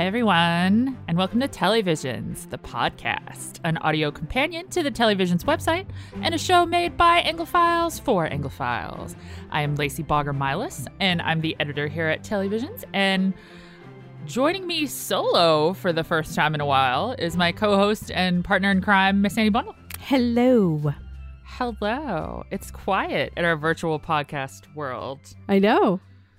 Hi, everyone, and welcome to Televisions, the podcast, an audio companion to the Televisions website and a show made by Anglophiles for Anglophiles. I am Lacey Bogger-Milas, and I'm the editor here at Televisions, and joining me solo for the first time in a while is my co-host and partner in crime, Miss Annie Bundle. Hello. Hello. It's quiet in our virtual podcast world. I know.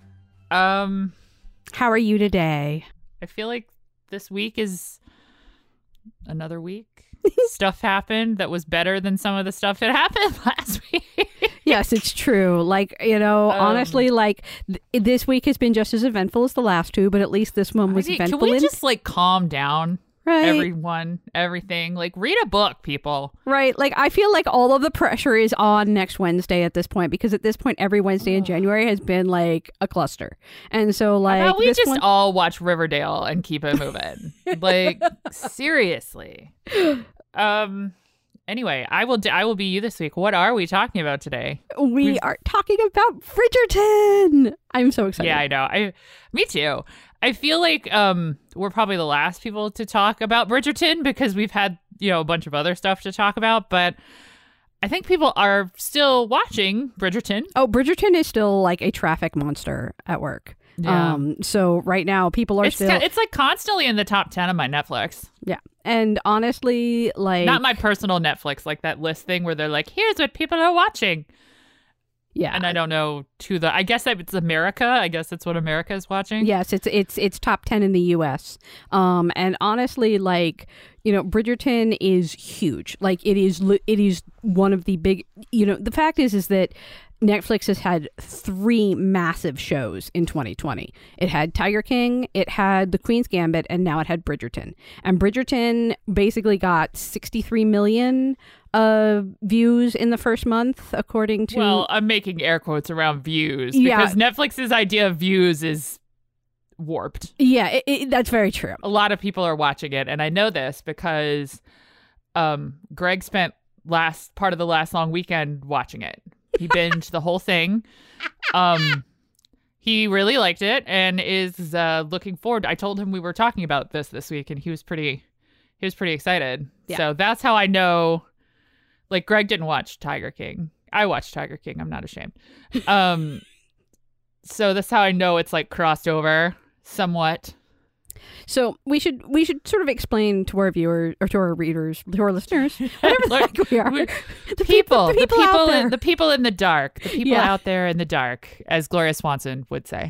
How are you today? I feel like this week is another week. Stuff happened that was better than some of the stuff that happened last week. Yes, it's true. Like, honestly, this week has been just as eventful as the last two, but at least this one was eventful. Can we just calm down? Right. Everyone, everything. Read a book, people. Right. I feel like all of the pressure is on next Wednesday at this point, because at this point, every Wednesday in January has been a cluster. And so, How about we just all watch Riverdale and keep it moving? Seriously. Anyway, I will be you this week. What are we talking about today? We are talking about Bridgerton. I'm so excited. Yeah, I know. Me too. I feel like we're probably the last people to talk about Bridgerton because we've had, a bunch of other stuff to talk about. But I think people are still watching Bridgerton. Oh, Bridgerton is still a traffic monster at work. Yeah. So right now people are still... It's constantly in the top 10 of my Netflix. Yeah. And honestly, not my personal Netflix, that list thing where they're here's what people are watching. Yeah. And I don't know I guess it's America. I guess it's what America is watching. Yes, it's top 10 in the US. And honestly, Bridgerton is huge. It is one of the big, the fact is that Netflix has had 3 massive shows in 2020. It had Tiger King, it had The Queen's Gambit, and now it had Bridgerton. And Bridgerton basically got 63 million views in the first month, according to... Well, I'm making air quotes around views because Netflix's idea of views is warped. Yeah, that's very true. A lot of people are watching it, and I know this because Greg spent part of the last long weekend watching it. He binged the whole thing. He really liked it and is looking forward. I told him we were talking about this week, and he was pretty excited. Yeah. So that's how I know. Greg didn't watch Tiger King. I watched Tiger King. I'm not ashamed. So that's how I know it's crossed over somewhat. So we should sort of explain to our viewers or to our readers, to our listeners, whatever we are, the people out there. The people in the dark, the people out there in the dark, as Gloria Swanson would say.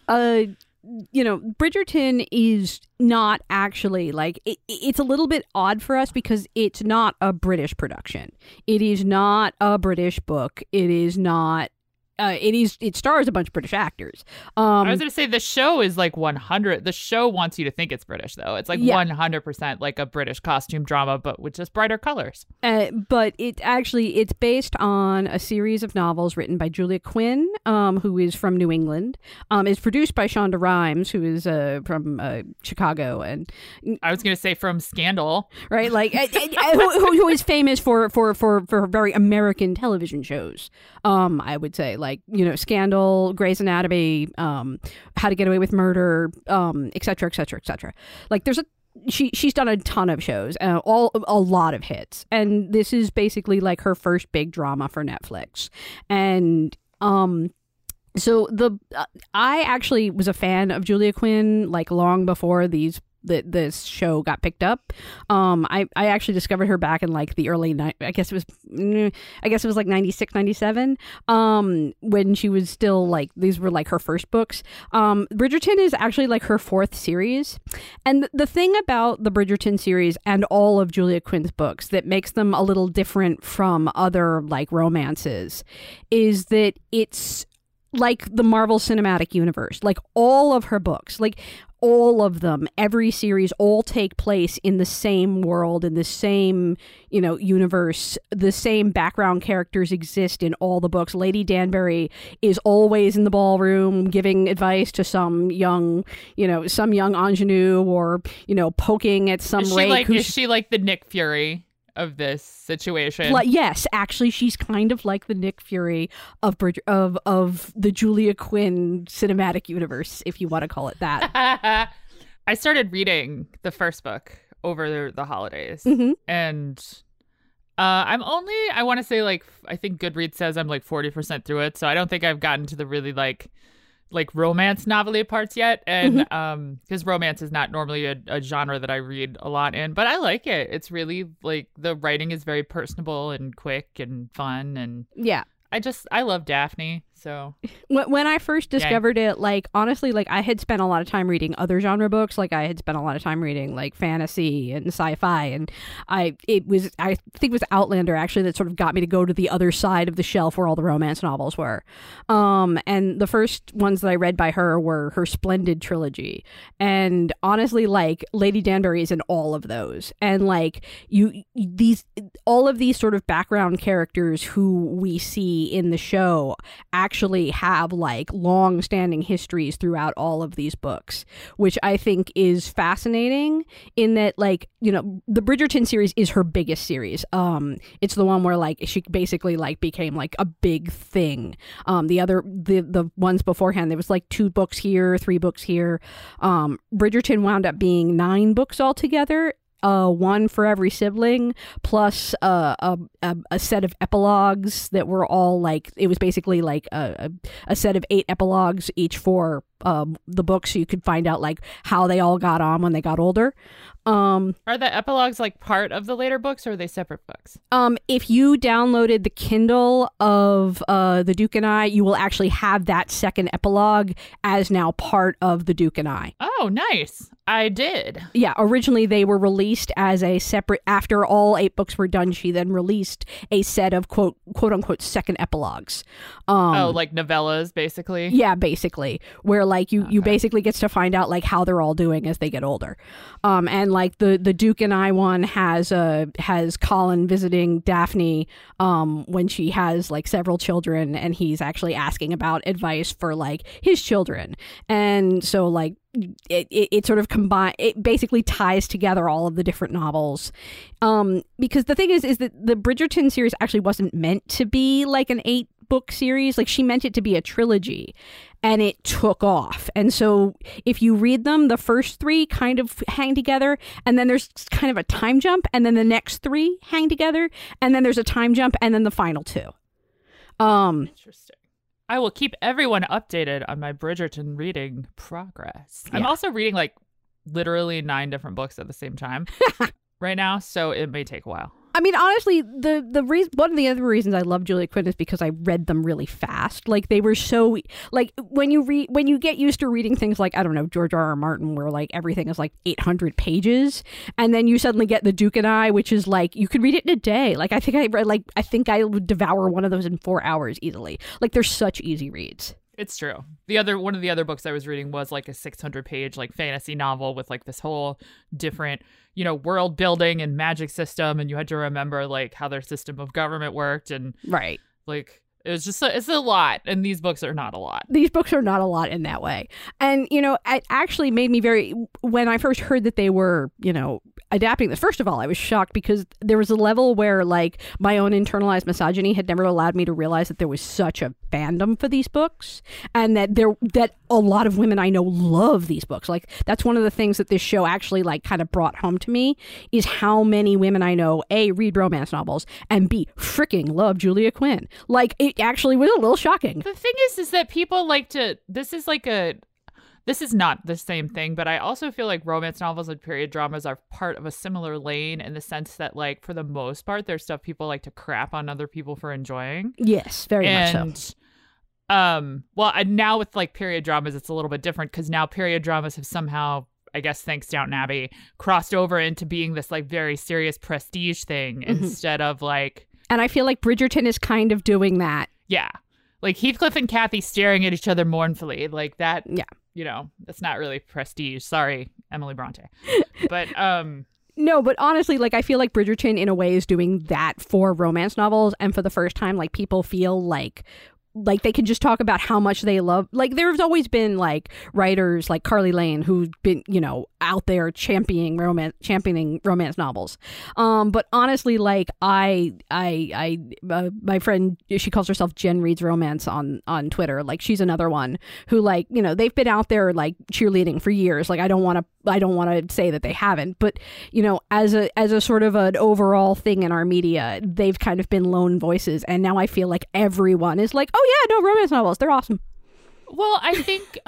Bridgerton is not actually it's a little bit odd for us because it's not a British production. It is not a British book. It is not. It stars a bunch of British actors. I was going to say the show is 100. The show wants you to think it's British, though. It's 100% a British costume drama, but with just brighter colors. But it's based on a series of novels written by Julia Quinn, who is from New England. It's produced by Shonda Rhimes, who is from Chicago, and I was going to say from Scandal, right? Who is famous for very American television shows. I would say Scandal, Grey's Anatomy, How to Get Away with Murder, et cetera, et cetera, et cetera. She's done a ton of shows, a lot of hits, and this is basically her first big drama for Netflix. And so I actually was a fan of Julia Quinn long before this show got picked up. I actually discovered her back in the early I guess it was 96, 97, when she was still these were her first books. Bridgerton is actually her 4th series, and the thing about the Bridgerton series and all of Julia Quinn's books that makes them a little different from other romances is that it's the Marvel Cinematic Universe. All of her books, all of them, every series, all take place in the same world, in the same, universe. The same background characters exist in all the books. Lady Danbury is always in the ballroom giving advice to some young ingenue, or, poking at some rake. Is she the Nick Fury of this situation? Yes, actually, she's kind of like the Nick Fury of the Julia Quinn cinematic universe, if you want to call it that. I started reading the first book over the holidays, and I want to say, like, I think Goodreads says I'm like 40% through it, so I don't think I've gotten to the really like romance novelty parts yet, and because romance is not normally a genre that I read a lot in, but I like it. It's really like the writing is very personable and quick and fun, and yeah. I love Daphne. So when I first discovered it, like, honestly, like, I had spent a lot of time reading other genre books. Like, I had spent a lot of time reading like fantasy and sci-fi, and I think it was Outlander actually that sort of got me to go to the other side of the shelf where all the romance novels were. And the first ones that I read by her were her Splendid trilogy, and honestly, like, Lady Danbury is in all of those, and like all of these sort of background characters who we see in the show actually have like long-standing histories throughout all of these books, which I think is fascinating in that, like, you know, the Bridgerton series is her biggest series. It's the one where like she basically like became like a big thing. The ones beforehand, there was like 2 books here, 3 books here. Bridgerton wound up being 9 books altogether. 1 for every sibling, plus a set of epilogues that were all like, it was basically like a set of 8 epilogues each for the books, so you could find out like how they all got on when they got older. Are the epilogues like part of the later books, or are they separate books? If you downloaded the Kindle of The Duke and I, you will actually have that second epilogue as now part of The Duke and I. Oh, nice. I did. Yeah, originally they were released as a separate, after all 8 books were done, she then released a set of quote unquote second epilogues. Like novellas, basically? Yeah, basically. Where like you basically gets to find out like how they're all doing as they get older. And like the Duke and I one has Colin visiting Daphne when she has like several children, and he's actually asking about advice for like his children. And so like it sort of it basically ties together all of the different novels, because the thing is that the Bridgerton series actually wasn't meant to be like an 8-book series. Like, she meant it to be a trilogy, and it took off. And so if you read them, the first 3 kind of hang together, and then there's kind of a time jump, and then the next 3 hang together, and then there's a time jump, and then the final 2. Interesting. I will keep everyone updated on my Bridgerton reading progress. Yeah. I'm also reading like literally 9 different books at the same time right now, so it may take a while. I mean, honestly, the reason, one of the other reasons I love Julia Quinn is because I read them really fast. Like, they were so, like, when you get used to reading things like, I don't know, George R.R. Martin, where like everything is like 800 pages, and then you suddenly get The Duke and I, which is like, you could read it in a day. Like, I think I would devour one of those in 4 hours easily. Like, they're such easy reads. It's true. One of the other books I was reading was like a 600-page like fantasy novel with like this whole different, you know, world building and magic system, and you had to remember like how their system of government worked, and right, like it was just it's a lot, and these books are not a lot. These books are not a lot in that way. And, you know, it actually made me when I first heard that they were, you know, adapting this, first of all, I was shocked because there was a level where like my own internalized misogyny had never allowed me to realize that there was such a fandom for these books, and that a lot of women I know love these books. Like, that's one of the things that this show actually like kind of brought home to me, is how many women I know, A, read romance novels, and B, freaking love Julia Quinn. Like, it actually was a little shocking. The thing is that people like to, this is not the same thing, but I also feel like romance novels and period dramas are part of a similar lane, in the sense that, like, for the most part, there's stuff people like to crap on other people for enjoying. Yes, very much so. Well, now with like period dramas, it's a little bit different, because now period dramas have somehow, I guess thanks to Downton Abbey, crossed over into being this like very serious prestige thing, instead of like... And I feel like Bridgerton is kind of doing that. Yeah. Like Heathcliff and Cathy staring at each other mournfully, like that. Yeah. You know, that's not really prestige. Sorry, Emily Bronte. But no, but honestly, like, I feel like Bridgerton in a way is doing that for romance novels, and for the first time, like, people feel like they can just talk about how much they love. Like, there's always been like writers like Carly Lane who've been, you know, out there championing romance novels. But honestly, like, my friend, she calls herself Jen Reads Romance on Twitter. Like, she's another one who, like, you know, they've been out there like cheerleading for years. Like, I don't want I don't want to say that they haven't, but as a sort of an overall thing in our media, they've kind of been lone voices, and now I feel like everyone is like, oh yeah, no, romance novels, they're awesome. Well, I think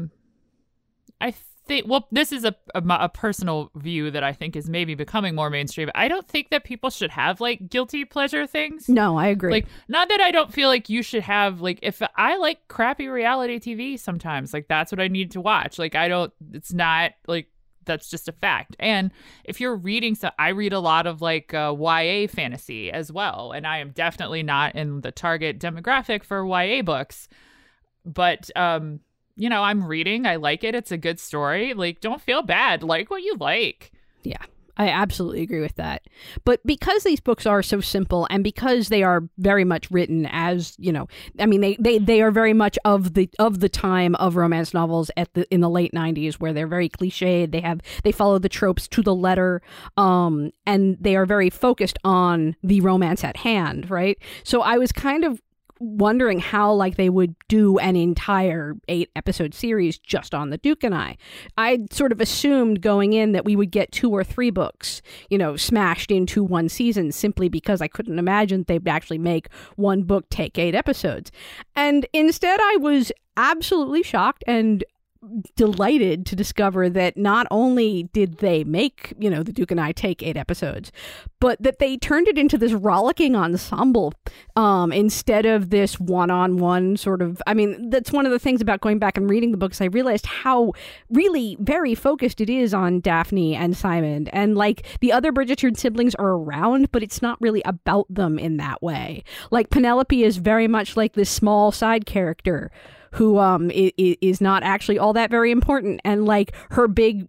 well, this is a personal view that I think is maybe becoming more mainstream. I don't think that people should have like guilty pleasure things. No, I agree. Like, not that I don't feel like you should have, like, if I like crappy reality TV sometimes, like that's what I need to watch. Like, it's not like, that's just a fact. And if you're reading, so I read a lot of like YA fantasy as well. And I am definitely not in the target demographic for YA books. But, I'm reading. I like it. It's a good story. Like, don't feel bad. Like what you like. Yeah, I absolutely agree with that. But because these books are so simple, and because they are very much written as, they are very much of the time of romance novels in the late 90s, where they're very cliched. They follow the tropes to the letter, and they are very focused on the romance at hand, right? So I was kind of wondering how like they would do an entire 8-episode series just on the Duke and I sort of assumed going in that we would get 2 or 3 books, smashed into one season, simply because I couldn't imagine they'd actually make one book take 8 episodes. And instead I was absolutely shocked and delighted to discover that not only did they make, the Duke and I take 8 episodes, but that they turned it into this rollicking ensemble instead of this one-on-one sort of, that's one of the things about going back and reading the books. I realized how really very focused it is on Daphne and Simon, and like the other Bridgerton siblings are around, but it's not really about them in that way. Like Penelope is very much like this small side character who is not actually all that very important, and like her big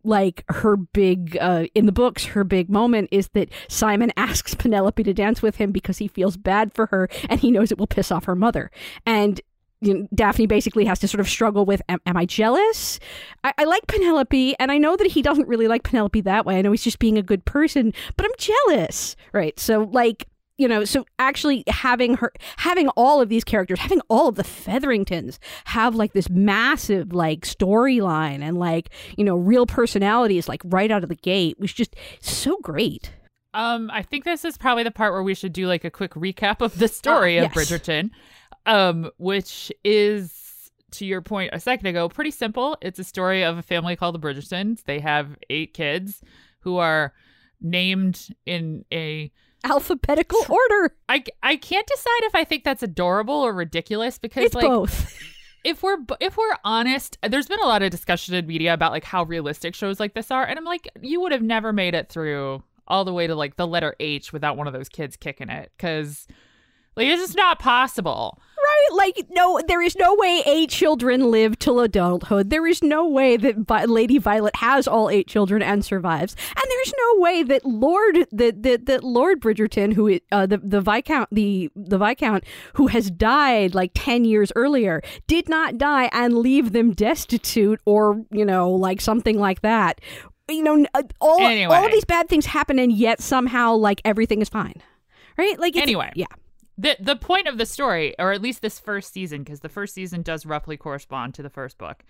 in the books, her big moment is that Simon asks Penelope to dance with him because he feels bad for her and he knows it will piss off her mother. And Daphne basically has to sort of struggle with, am I jealous? I like Penelope, and I know that he doesn't really like Penelope that way. I know he's just being a good person, but I'm jealous, right? So like, so actually having all of these characters, having all of the Featheringtons have like this massive like storyline and like, real personalities like right out of the gate was just so great. I think this is probably the part where we should do like a quick recap of the story of Bridgerton, which is, to your point a second ago, pretty simple. It's a story of a family called the Bridgertons. They have 8 kids who are named in a alphabetical order. I can't decide if I think that's adorable or ridiculous, because it's like both. If we're honest, there's been a lot of discussion in media about like how realistic shows like this are, and I'm like, you would have never made it through all the way to like the letter H without one of those kids kicking it, because like it's just not possible. Right? Like, no, there is no way 8 children live till adulthood. There is no way that Lady Violet has all 8 children and survives. And there's no way that Lord Bridgerton, who the Viscount who has died like 10 years earlier, did not die and leave them destitute or, like something like that. All of these bad things happen, and yet somehow like everything is fine. Right? Like, yeah. The point of the story, or at least this first season, because the first season does roughly correspond to the first book,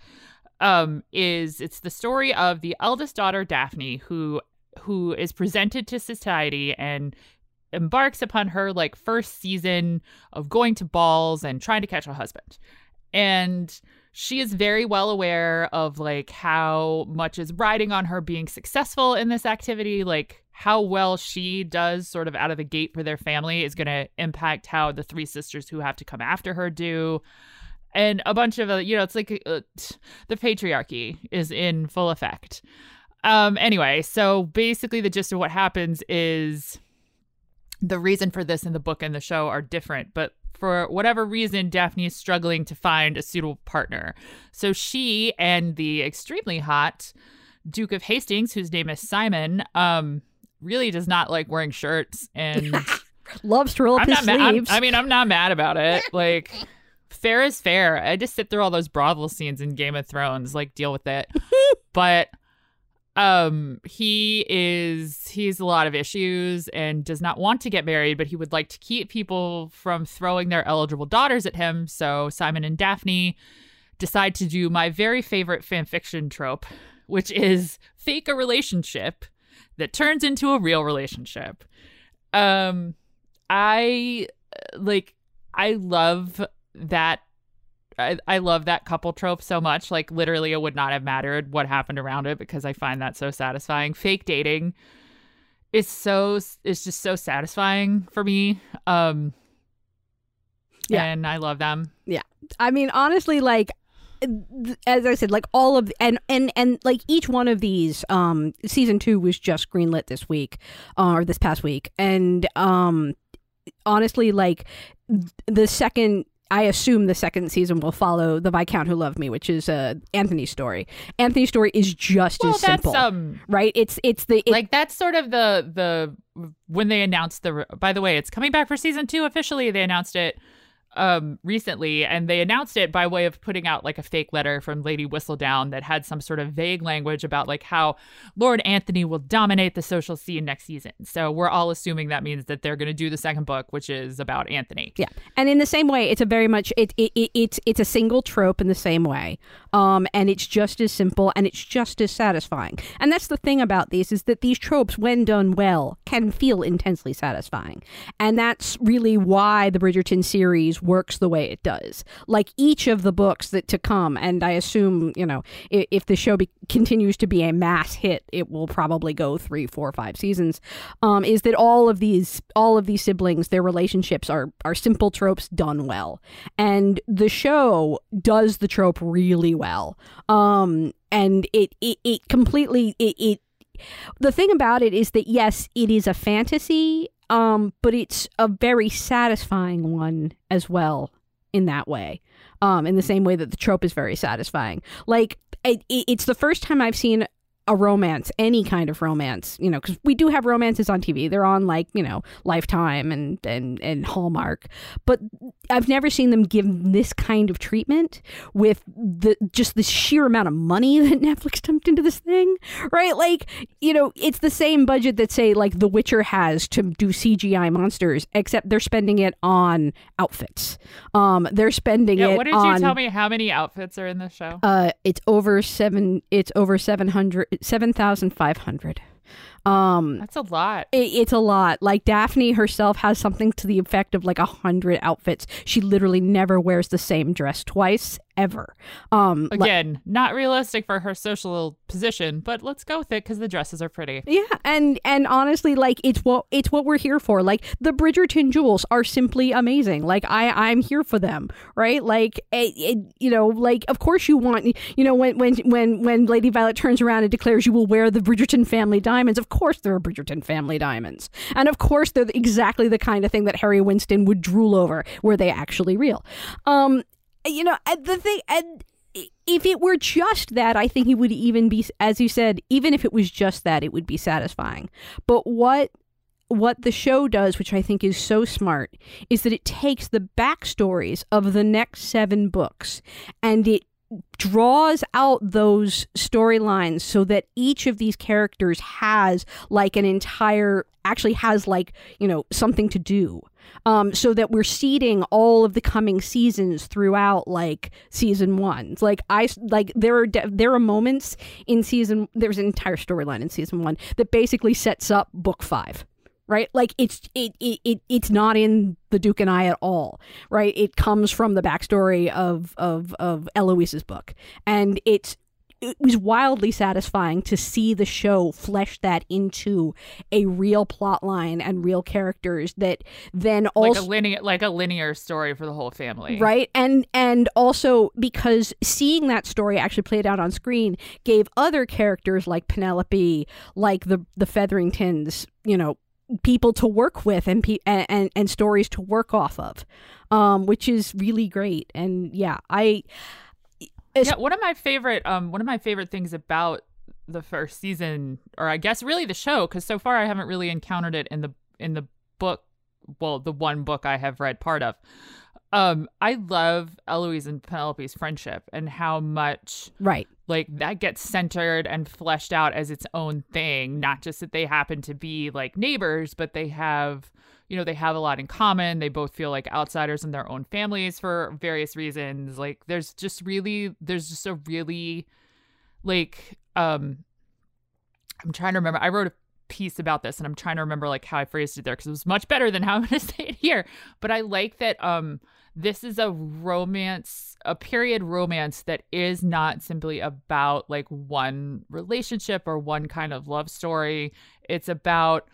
is it's the story of the eldest daughter, Daphne, who is presented to society and embarks upon her like first season of going to balls and trying to catch a husband. And she is very well aware of like how much is riding on her being successful in this activity, like how well she does sort of out of the gate for their family is going to impact how the 3 sisters who have to come after her do. And a bunch of, it's like the patriarchy is in full effect. Anyway, so basically the gist of what happens is the reason for this in the book and the show are different, but for whatever reason, Daphne is struggling to find a suitable partner. So she and the extremely hot Duke of Hastings, whose name is Simon, really does not like wearing shirts and loves to roll up his sleeves. I'm not mad about it. Like, fair is fair. I just sit through all those brothel scenes in Game of Thrones, like, deal with it. But he has a lot of issues and does not want to get married, but he would like to keep people from throwing their eligible daughters at him. So Simon and Daphne decide to do my very favorite fan fiction trope, which is fake a relationship that turns into a real relationship. I love that. I love that couple trope so much. Like, literally, it would not have mattered what happened around it because I find that so satisfying. Fake dating is just so satisfying for me. And I love them. Yeah. I mean, honestly, like, as I said, like all of and like each one of these, season 2 was just greenlit this week, or this past week, and honestly, like I assume the second season will follow The Viscount Who Loved Me, which is Anthony's story. Anthony's story is just as simple, right? That's sort of the when they announced by the way, it's coming back for season 2 officially. They announced it recently, and they announced it by way of putting out like a fake letter from Lady Whistledown that had some sort of vague language about like how Lord Anthony will dominate the social scene next season. So we're all assuming that means that they're going to do the second book, which is about Anthony. Yeah, and in the same way, it's a very much it's a single trope in the same way, and it's just as simple and it's just as satisfying. And that's the thing about these, is that these tropes, when done well, can feel intensely satisfying, and that's really why the Bridgerton series works the way it does. Like each of the books that to come, and I assume, you know, if the show continues to be a mass hit, it will probably go 3, 4, 5 seasons, is that all of these siblings, their relationships are simple tropes done well, and the show does the trope really well, and it completely the thing about it is that yes, it is a fantasy, but it's a very satisfying one as well in that way, in the same way that the trope is very satisfying. Like, it's the first time I've seen a romance, any kind of romance, you know, because we do have romances on TV. They're on, like, you know, Lifetime and Hallmark, but I've never seen them give this kind of treatment with just the sheer amount of money that Netflix dumped into this thing, right? Like, you know, it's the same budget that, say, like The Witcher has to do CGI monsters, except they're spending it on outfits. They're spending it on... What did you tell me? How many outfits are in this show? It's over 7,500. That's a lot. It's a lot. Like, Daphne herself has something to the effect of like 100 outfits. She literally never wears the same dress twice, ever. Again, not realistic for her social position, but let's go with it because the dresses are pretty. Yeah, and honestly, like, it's what we're here for. Like, the Bridgerton jewels are simply amazing. Like, I'm here for them, right? Like, you know, like, of course you want, you know, when Lady Violet turns around and declares you will wear the Bridgerton family diamonds, of course there are Bridgerton family diamonds, and of course they're exactly the kind of thing that Harry Winston would drool over. Were they actually real? You know, the thing, and if it were just that, I think it would even be, as you said, even if it was just that, it would be satisfying. But what the show does, which I think is so smart, is that it takes the backstories of the next 7 books and it draws out those storylines so that each of these characters has like actually has, like, you know, something to do. So that we're seeding all of the coming seasons throughout, like, season 1. Like, there are moments in season, there's an entire storyline in season 1 that basically sets up book 5. Right? Like, it's not in The Duke and I at all, right? It comes from the backstory of Eloise's book. And it was wildly satisfying to see the show flesh that into a real plot line and real characters that then also... Like a linear story for the whole family. Right? And also because seeing that story actually played out on screen gave other characters like Penelope, like the Featheringtons, you know, people to work with and stories to work off of, which is really great. And yeah, one of my favorite things about the first season, or I guess really the show, because so far I haven't really encountered it in the book, well, the one book I have read part of. I love Eloise and Penelope's friendship and how much like that gets centered and fleshed out as its own thing. Not just that they happen to be like neighbors, but they have a lot in common. They both feel like outsiders in their own families for various reasons. Like there's just a really like I'm trying to remember. I wrote a piece about this, and I'm trying to remember like how I phrased it there because it was much better than how I'm going to say it here. But I like that this is a romance, a period romance that is not simply about like one relationship or one kind of love story. It's about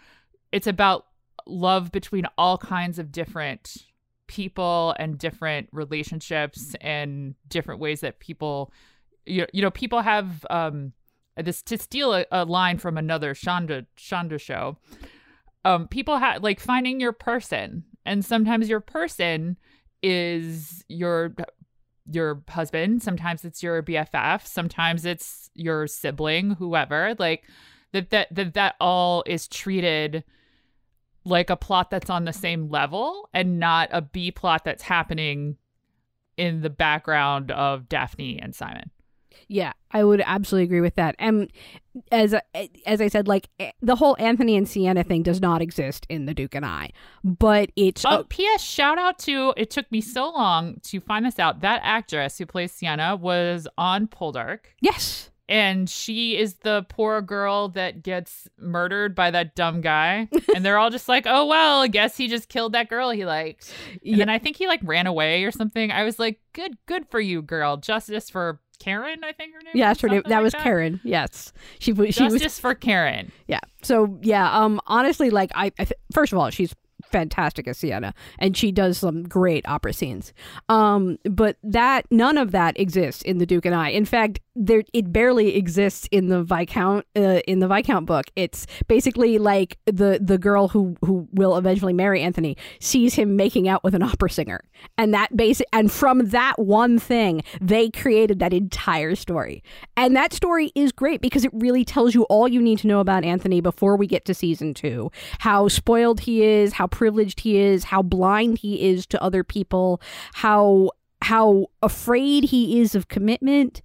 love between all kinds of different people and different relationships and different ways that people, people have this, to steal a line from another Shonda show. People have like finding your person, and sometimes your person is your husband, sometimes it's your BFF, sometimes it's your sibling, whoever. Like that all is treated like a plot that's on the same level and not a B plot that's happening in the background of Daphne and Simon. Yeah, I would absolutely agree with that. And as I said, like the whole Anthony and Sienna thing does not exist in The Duke and I, but it's... P.S. Shout out to, it took me so long to find this out, that actress who plays Sienna was on Poldark. Yes. And she is the poor girl that gets murdered by that dumb guy. And they're all just like, oh, well, I guess he just killed that girl he liked. And then I think he like ran away or something. I was like, good for you, girl. Justice for Karen, I think her name. Yeah, her name. That like was Karen. Yes, she was Justice for Karen. Yeah. So yeah. Honestly, like first of all, she's fantastic as Sienna, and she does some great opera scenes. But none of that exists in The Duke and I. In fact, it barely exists in the Viscount book. It's basically like the girl who will eventually marry Anthony sees him making out with an opera singer, and and from that one thing they created that entire story. And that story is great because it really tells you all you need to know about Anthony before we get to season 2. How spoiled he is, how privileged he is, how blind he is to other people, how afraid he is of commitment.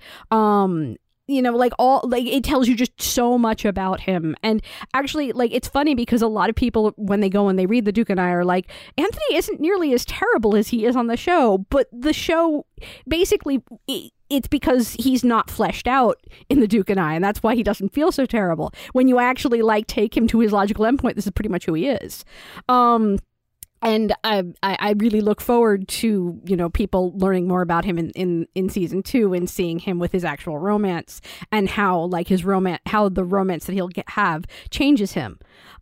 It tells you just so much about him. And actually, like, it's funny because a lot of people, when they go and they read The Duke and I, are like, Anthony isn't nearly as terrible as he is on the show. But the show, basically, it's because he's not fleshed out in The Duke and I, and that's why he doesn't feel so terrible. When you actually, like, take him to his logical endpoint, this is pretty much who he is. And I really look forward to, people learning more about him in season 2 and seeing him with his actual romance and how the romance that he'll have changes him.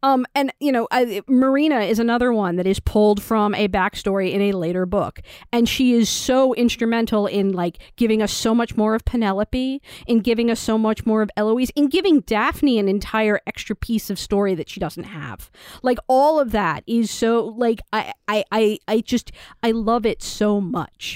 Marina is another one that is pulled from a backstory in a later book. And she is so instrumental in like giving us so much more of Penelope, in giving us so much more of Eloise, in giving Daphne an entire extra piece of story that she doesn't have. Like all of that is so like, I love it so much.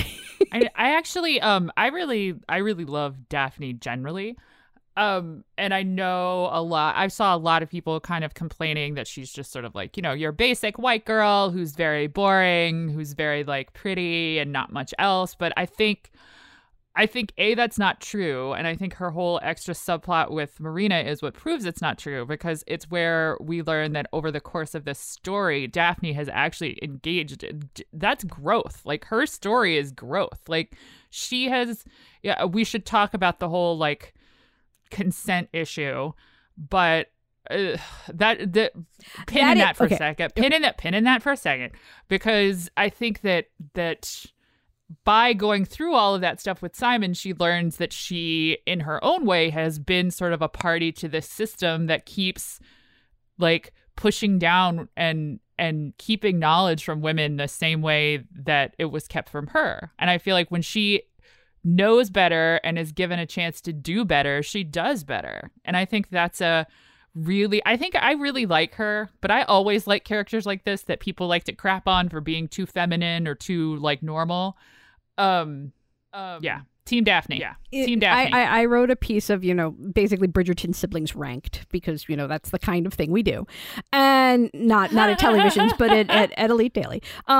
I really love Daphne generally. And I know I saw a lot of people kind of complaining that she's just sort of like, your basic white girl who's very boring, who's very like pretty and not much else. But I think that's not true. And I think her whole extra subplot with Marina is what proves it's not true, because it's where we learn that over the course of this story, Daphne has actually engaged. That's growth. Like her story is growth. Like she has, we should talk about the whole like consent issue, but pin in that for a second, because I think that by going through all of that stuff with Simon, she learns that she, in her own way, has been sort of a party to this system that keeps like pushing down and keeping knowledge from women the same way that it was kept from her. And I feel like when she knows better and is given a chance to do better, she does better. And I think that's I really like her, but I always like characters like this that people like to crap on for being too feminine or too like normal. Yeah. Team Daphne. Yeah. Team Daphne. I wrote a piece of, basically Bridgerton siblings ranked because, that's the kind of thing we do. And not at televisions, but at Elite Daily.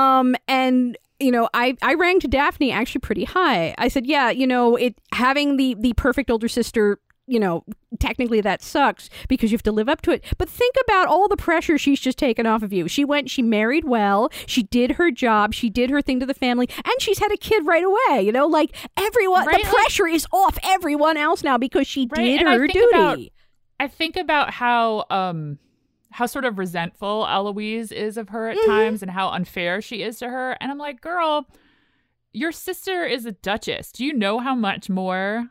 I ranked Daphne actually pretty high. I said, having the perfect older sister technically that sucks because you have to live up to it. But think about all the pressure she's just taken off of you. She married well, she did her job, she did her thing to the family, and she's had a kid right away. Like everyone, the pressure is off everyone else now because she did her duty. I think about how sort of resentful Eloise is of her at times and how unfair she is to her. And I'm like, girl, your sister is a duchess. Do you know how much more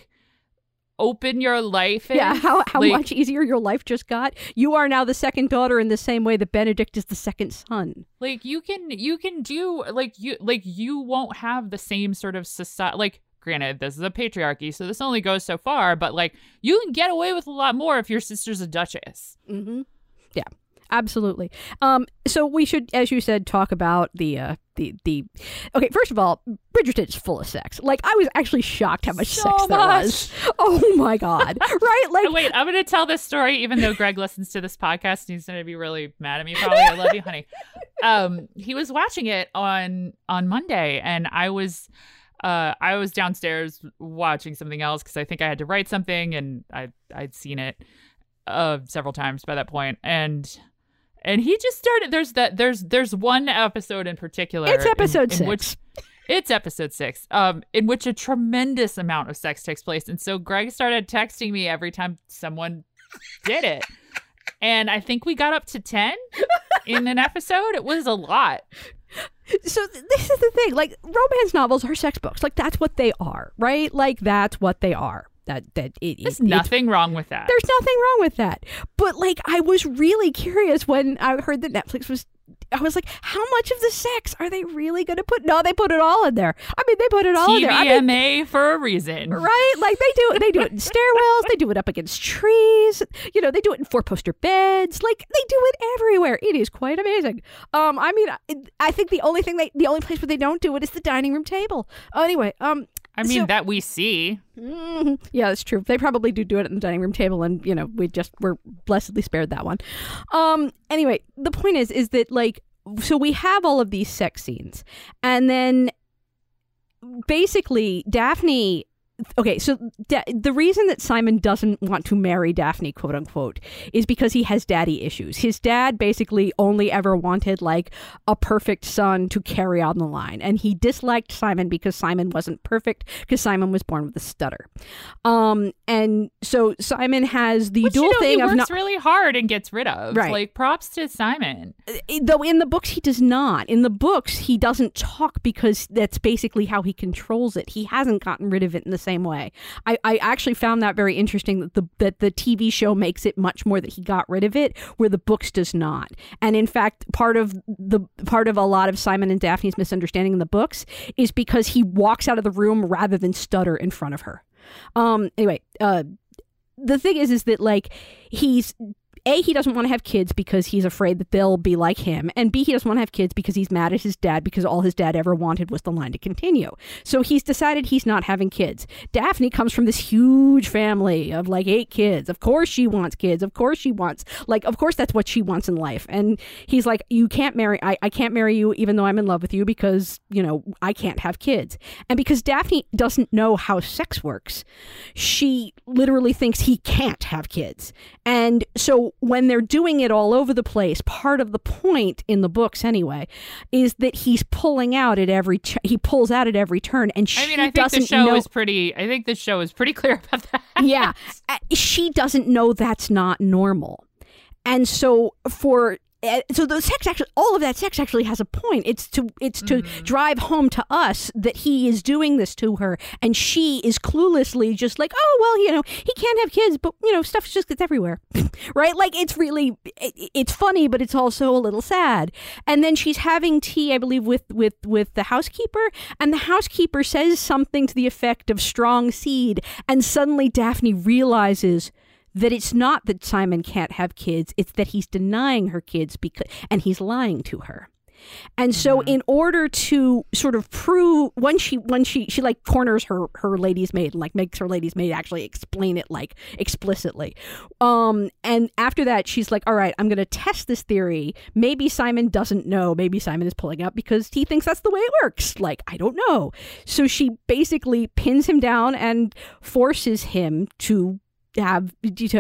open your life is? Yeah, how much easier your life just got? You are now the second daughter in the same way that Benedict is the second son. You can do you won't have the same sort of society. Granted, this is a patriarchy, so this only goes so far, but you can get away with a lot more if your sister's a duchess. Mm-hmm. Yeah, absolutely. So we should, as you said, talk about the okay, first of all, Bridgerton is full of sex. I was actually shocked how much sex there was. Oh my God. Right? Wait, I'm going to tell this story even though Greg listens to this podcast and he's going to be really mad at me probably. I love you, honey. He was watching it on Monday and I was downstairs watching something else because I think I had to write something and I'd seen it several times by that point. And he just started. There's one episode in particular. It's episode 6. It's episode 6, in which a tremendous amount of sex takes place. And so Greg started texting me every time someone did it. And I think we got up to 10 in an episode. It was a lot. So this is the thing. Romance novels are sex books. That's what they are, right? That's what they are. There's nothing wrong with that. There's nothing wrong with that. But I was really curious when I heard that Netflix was. I was like, how much of the sex are they really going to put? No, they put it all in there. I mean, they put it all in there. TVMA for a reason, right? They do it in stairwells. They do it up against trees. They do it in 4-poster beds. They do it everywhere. It is quite amazing. I mean, I think the only place where they don't do it is the dining room table. Anyway, that we see. Yeah, that's true. They probably do it at the dining room table, and we're blessedly spared that one. Anyway, the point is that so we have all of these sex scenes, and then basically Daphne. Okay, so the reason that Simon doesn't want to marry Daphne, quote unquote, is because he has daddy issues. His dad basically only ever wanted a perfect son to carry on the line. And he disliked Simon because Simon wasn't perfect, because Simon was born with a stutter. And so Simon has the dual thing he of works really hard and gets rid of. Right. Props to Simon. Though in the books he does not. In the books he doesn't talk because that's basically how he controls it. He hasn't gotten rid of it in the same way. I actually found that very interesting that the TV show makes it much more that he got rid of it, where the books does not. And in fact, part of a lot of Simon and Daphne's misunderstanding in the books is because he walks out of the room rather than stutter in front of her. Anyway, the thing is that he's A, he doesn't want to have kids because he's afraid that they'll be like him. And B, he doesn't want to have kids because he's mad at his dad because all his dad ever wanted was the line to continue. So he's decided he's not having kids. Daphne comes from this huge family of 8 kids. Of course she wants kids. Of course she wants, of course that's what she wants in life. And he's like, you can't marry, I can't marry you even though I'm in love with you because, I can't have kids. And because Daphne doesn't know how sex works, she literally thinks he can't have kids. And so when they're doing it all over the place, part of the point in the books anyway is that he's pulling out at every he pulls out at every turn, and she doesn't know. I think the show is pretty clear about that. Yeah, she doesn't know that's not normal, and so so the sex actually, all of that sex actually has a point. It's to drive home to us that he is doing this to her, and she is cluelessly just oh well, he can't have kids, but stuff just gets everywhere, right? It's really it's funny, but it's also a little sad. And then she's having tea, I believe, with the housekeeper, and the housekeeper says something to the effect of strong seed, and suddenly Daphne realizes that it's not that Simon can't have kids, it's that he's denying her kids and he's lying to her. And so in order to sort of prove, when she like corners her lady's maid and like makes her lady's maid actually explain it like explicitly. And after that, she's like, all right, I'm going to test this theory. Maybe Simon doesn't know. Maybe Simon is pulling up because he thinks that's the way it works. Like, I don't know. So she basically pins him down and forces him to have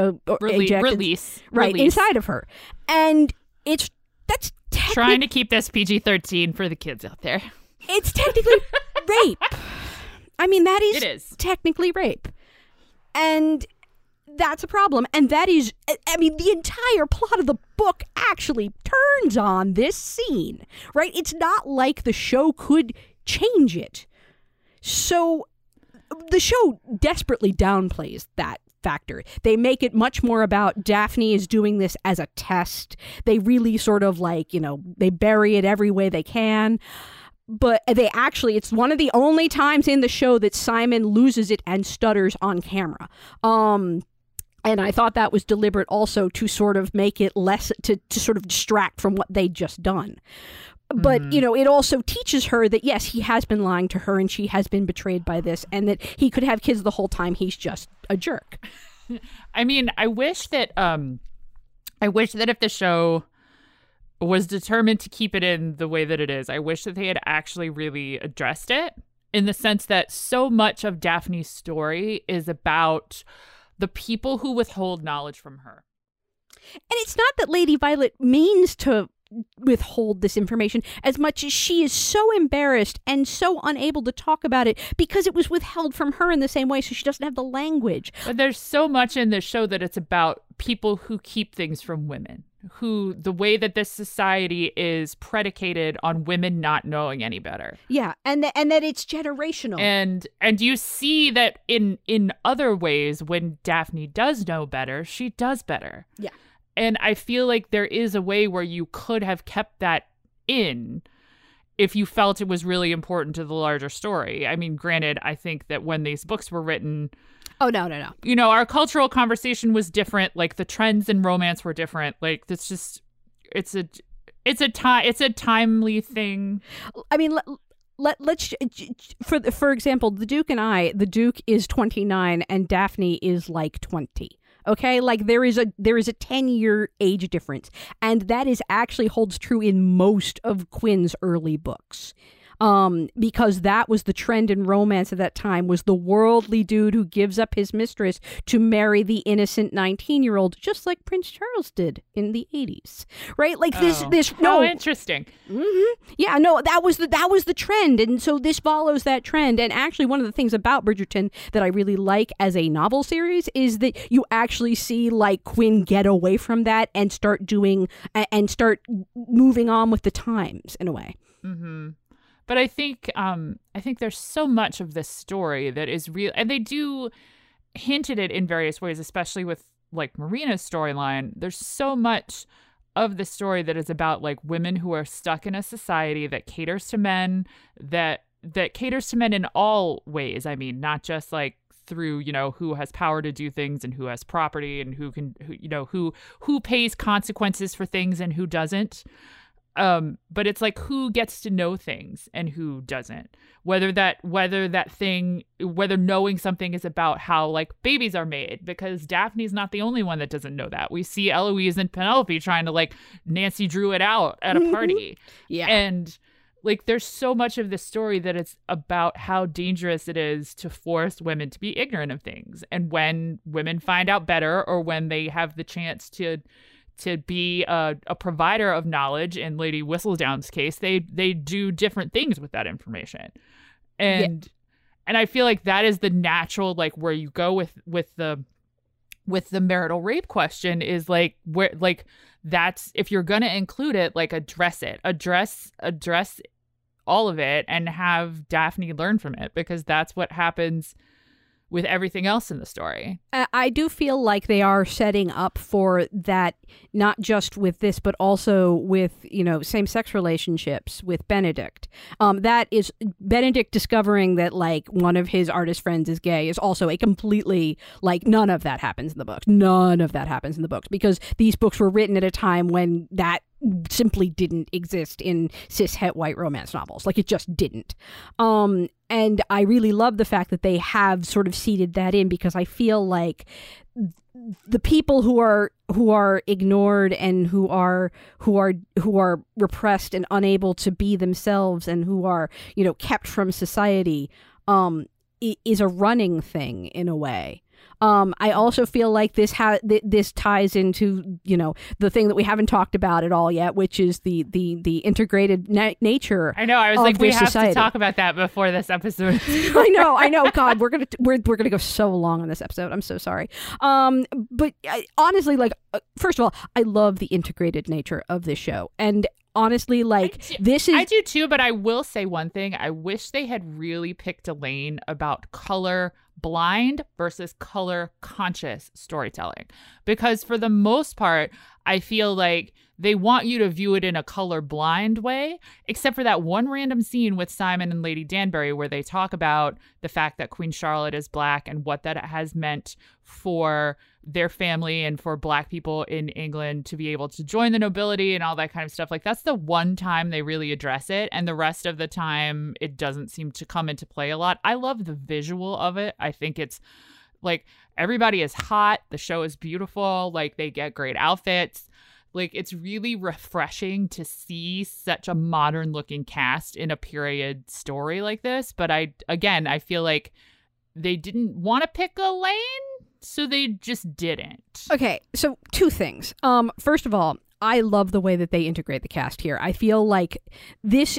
release inside of her. And that's trying to keep this PG-13 for the kids out there. It's technically rape. I mean, that is, it is technically rape. And that's a problem. And that is, I mean, the entire plot of the book actually turns on this scene, right? It's not like the show could change it. So the show desperately downplays that factor. They make it much more about Daphne is doing this as a test. They really sort of like, they bury it every way they can. But it's one of the only times in the show that Simon loses it and stutters on camera. And I thought that was deliberate also to sort of make it less, to sort of distract from what they'd just done. But, it also teaches her that, yes, he has been lying to her and she has been betrayed by this and that he could have kids the whole time. He's just a jerk. I mean, I wish that if the show was determined to keep it in the way that it is, I wish that they had actually really addressed it, in the sense that so much of Daphne's story is about the people who withhold knowledge from her. And it's not that Lady Violet means to withhold this information as much as she is so embarrassed and so unable to talk about it because it was withheld from her in the same way, so she doesn't have the language. But there's so much in this show that it's about people who keep things from women, who the way that this society is predicated on women not knowing any better. Yeah, and that it's generational. And you see that in other ways, when Daphne does know better, she does better. Yeah. And I feel like there is a way where you could have kept that in if you felt it was really important to the larger story. I mean, granted, I think that when these books were written... Oh, no. Our cultural conversation was different. Like, the trends in romance were different. Like, it's just... It's a timely thing. I mean... Let's for example, the Duke is 29 and Daphne is like 20. Okay, like there is a 10-year age difference, and that is actually holds true in most of Quinn's early books. Because that was the trend in romance at that time, was the worldly dude who gives up his mistress to marry the innocent 19-year-old, just like Prince Charles did in the 80s, right? Like how interesting. Mm-hmm. Yeah, no, that was the trend, and so this follows that trend. And actually, one of the things about Bridgerton that I really like as a novel series is that you actually see like Quinn get away from that and start moving on with the times in a way. Mm-hmm. But I think there's so much of this story that is real, and they do hint at it in various ways, especially with like Marina's storyline. There's so much of the story that is about like women who are stuck in a society that caters to men, that caters to men in all ways. I mean, not just like through, who has power to do things and who has property and who pays consequences for things and who doesn't. But it's like who gets to know things and who doesn't, whether knowing something is about how like babies are made, because Daphne's not the only one that doesn't know that. We see Eloise and Penelope trying to like Nancy Drew it out at a party. Yeah. And like there's so much of this story that it's about how dangerous it is to force women to be ignorant of things. And when women find out better, or when they have the chance to be a provider of knowledge, in Lady Whistledown's case, they do different things with that information. And I feel like that is the natural, like, where you go with the marital rape question, is like where, like, that's, if you're going to include it, like, address all of it and have Daphne learn from it, because that's what happens with everything else in the story. I do feel like they are setting up for that, not just with this, but also with, same-sex relationships with Benedict. That is, Benedict discovering that, like, one of his artist friends is gay is also a completely, like, none of that happens in the books. None of that happens in the books, because these books were written at a time when that simply didn't exist in cis-het white romance novels. Like, it just didn't. And I really love the fact that they have sort of seeded that in, because I feel like the people who are ignored and who are repressed and unable to be themselves and who are, you know, kept from society, is a running thing in a way. I also feel like this ties into, you know, the thing that we haven't talked about at all yet, which is the integrated nature. I know. I was like, we have to talk about that before this episode. I know. God, we're gonna go so long on this episode. I'm so sorry. But honestly, like, first of all, I love the integrated nature of this show, and honestly, like, I do too. But I will say one thing: I wish they had really picked a lane about color blind versus color conscious storytelling, because for the most part I feel like they want you to view it in a color blind way, except for that one random scene with Simon and Lady Danbury where they talk about the fact that Queen Charlotte is black and what that has meant for their family and for black people in England to be able to join the nobility and all that kind of stuff. Like, that's the one time they really address it, and the rest of the time it doesn't seem to come into play a lot. I love the visual of it. I think it's like, everybody is hot, the show is beautiful, like, they get great outfits. Like, it's really refreshing to see such a modern looking cast in a period story like this. But I feel like they didn't want to pick a lane, so they just didn't. Okay, so two things. First of all, I love the way that they integrate the cast here. I feel like this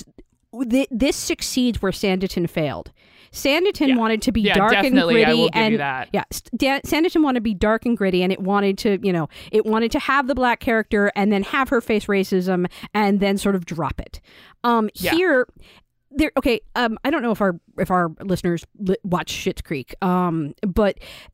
succeeds where Sanditon failed. Sanditon wanted to be dark and gritty, I will give you that. Sanditon wanted to be dark and gritty, and it wanted to have the black character and then have her face racism and then sort of drop it. Here, there. Okay, I don't know if our listeners watch Schitt's Creek, but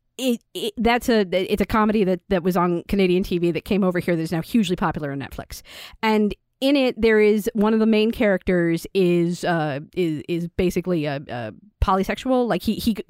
it's a comedy that was on Canadian TV that came over here that is now hugely popular on Netflix. And in it, there is one of the main characters is basically a polysexual, like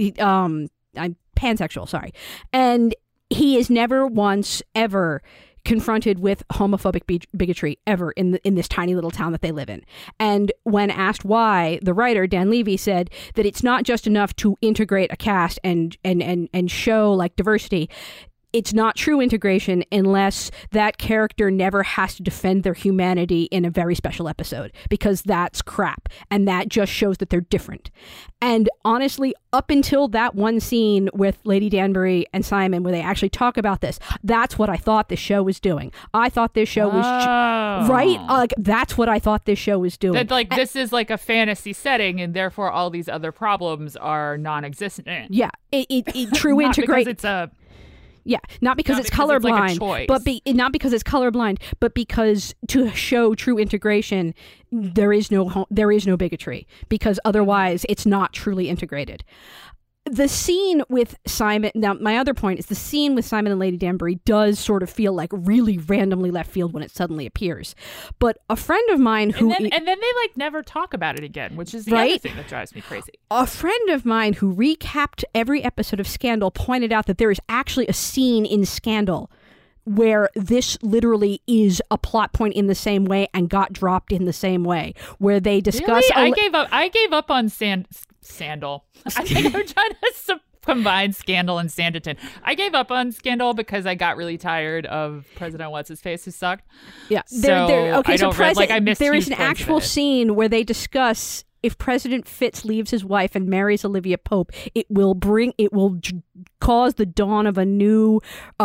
I'm pansexual, sorry, and he is never once ever confronted with homophobic bigotry ever in this tiny little town that they live in. And when asked why, the writer Dan Levy said that it's not just enough to integrate a cast and show like diversity. It's not true integration unless that character never has to defend their humanity in a very special episode, because that's crap. And that just shows that they're different. And honestly, up until that one scene with Lady Danbury and Simon, where they actually talk about this, that's what I thought the show was doing. I thought this show was right. Like, that's what I thought this show was doing. That, like, this is like a fantasy setting, and therefore all these other problems are non-existent. Yeah, true integration. Because it's a. Yeah, not because it's colorblind, not because it's colorblind, but because to show true integration, there is no bigotry, because otherwise it's not truly integrated. The scene with Simon, now my other point is the scene with Simon and Lady Danbury does sort of feel like really randomly left field when it suddenly appears. But a friend of mine who... And then they like never talk about it again, which is the other thing that drives me crazy. A friend of mine who recapped every episode of Scandal pointed out that there is actually a scene in Scandal where this literally is a plot point in the same way and got dropped in the same way, where they discuss... Really? I gave up on Sandal. I think I'm trying to combine Scandal and Sanditon. I gave up on Scandal because I got really tired of President What's-His-Face, who sucked. Yeah. I missed there is an actual scene where they discuss if President Fitz leaves his wife and marries Olivia Pope, it will cause the dawn of a new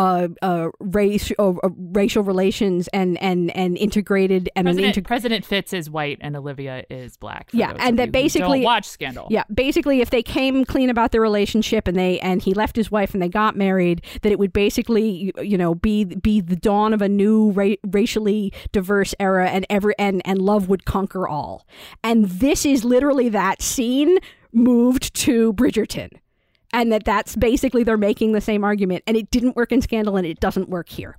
racial relations and integrated President Fitz is white and Olivia is black. Yeah, and that basically don't watch Scandal. Yeah, basically, if they came clean about their relationship and he left his wife and they got married, that it would basically be the dawn of a new racially diverse era, and love would conquer all. And this is literally that scene moved to Bridgerton. And that's basically they're making the same argument, and it didn't work in Scandal, and it doesn't work here.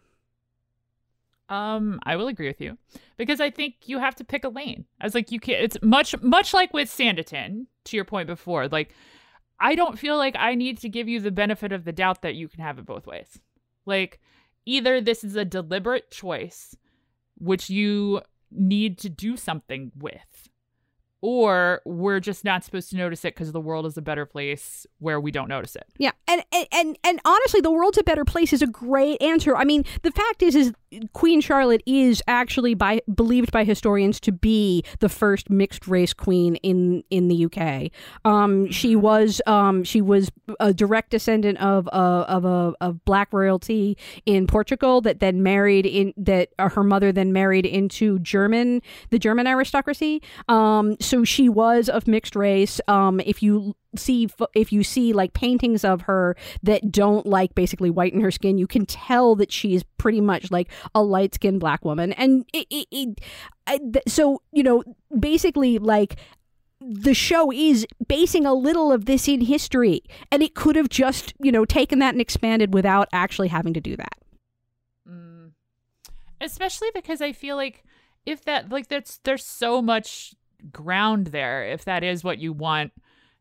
I will agree with you, because I think you have to pick a lane. I was like, you can't. It's much like with Sanditon. To your point before, like, I don't feel like I need to give you the benefit of the doubt that you can have it both ways. Like, either this is a deliberate choice which you need to do something with. Or we're just not supposed to notice it because the world is a better place where we don't notice it. Yeah. And honestly, the world's a better place is a great answer. I mean, the fact is Queen Charlotte is actually believed by historians to be the first mixed race queen in the UK. She was a direct descendant of black royalty in Portugal that then her mother then married into the German aristocracy. So she was of mixed race. If you see like paintings of her that don't like basically whiten her skin, you can tell that she's pretty much like a light-skinned black woman. And so, you know, basically like the show is basing a little of this in history, and it could have just, you know, taken that and expanded without actually having to do that. Especially because I feel like if that, like, there's so much ground there if that is what you want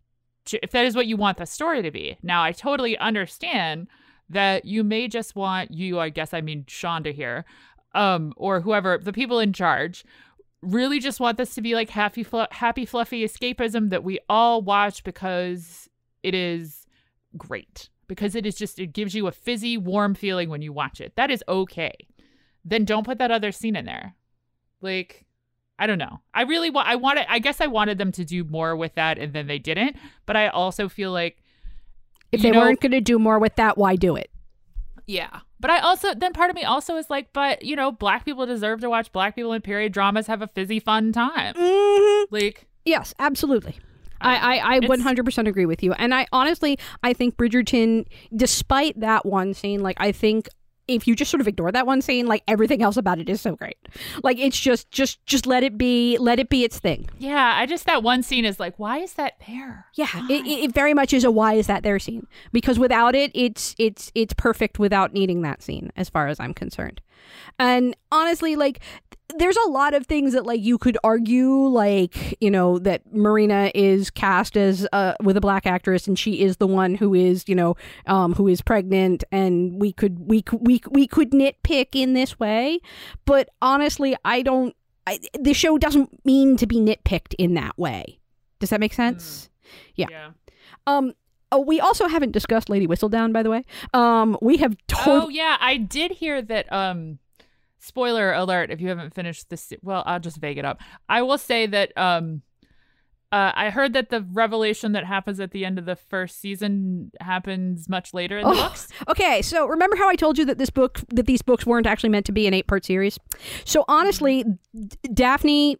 the story to be. Now, I totally understand that you may just want Shonda here, or whoever, the people in charge, really just want this to be like happy, fluffy escapism that we all watch because it is great. Because it gives you a fizzy, warm feeling when you watch it. That is okay. Then don't put that other scene in there. Like, I don't know. I guess I wanted them to do more with that, and then they didn't. But I also feel like if they weren't going to do more with that, why do it? Yeah. But then part of me also is like, but, you know, black people deserve to watch black people in period dramas have a fizzy, fun time. Mm-hmm. Like, yes, absolutely. I 100% agree with you. And I think Bridgerton, despite that one scene, like, I think if you just sort of ignore that one scene, like, everything else about it is so great. Like, it's just let it be its thing. Yeah, that one scene is like, why is that there? Yeah, it very much is a why is that there scene, because without it, it's perfect without needing that scene, as far as I'm concerned. And honestly, like, there's a lot of things that, like, you could argue, like, you know, that Marina is cast as with a black actress, and she is the one who is, you know, who is pregnant, and we could nitpick in this way, but honestly, the show doesn't mean to be nitpicked in that way. Does that make sense? Yeah. We also haven't discussed Lady Whistledown, by the way. We have. Oh yeah, I did hear that. Spoiler alert! If you haven't finished this, well, I'll just vague it up. I will say that I heard that the revelation that happens at the end of the first season happens much later in the books. Okay, so remember how I told you that these books weren't actually meant to be an 8-part series? So honestly, Daphne,